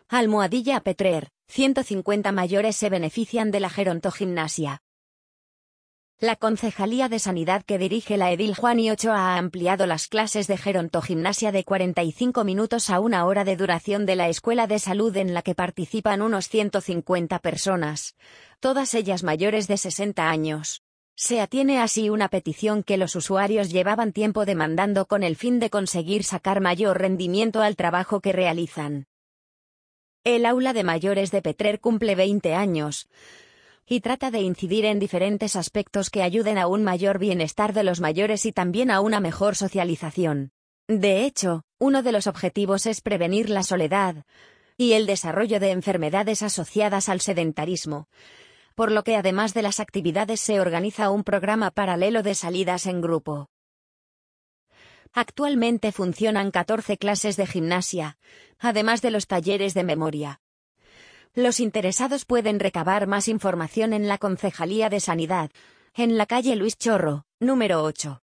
Almohadilla Petrer, 150 mayores se benefician de la gerontogimnasia. La Concejalía de Sanidad que dirige la edil Juani Ochoa ha ampliado las clases de gerontogimnasia de 45 minutos a 1 hora de duración de la Escuela de Salud en la que participan unos 150 personas, todas ellas mayores de 60 años. Se atiene así una petición que los usuarios llevaban tiempo demandando con el fin de conseguir sacar mayor rendimiento al trabajo que realizan. El aula de mayores de Petrer cumple 20 años y trata de incidir en diferentes aspectos que ayuden a un mayor bienestar de los mayores y también a una mejor socialización. De hecho, uno de los objetivos es prevenir la soledad y el desarrollo de enfermedades asociadas al sedentarismo, por lo que además de las actividades se organiza un programa paralelo de salidas en grupo. Actualmente funcionan 14 clases de gimnasia, además de los talleres de memoria. Los interesados pueden recabar más información en la Concejalía de Sanidad, en la calle Luis Chorro, número 8.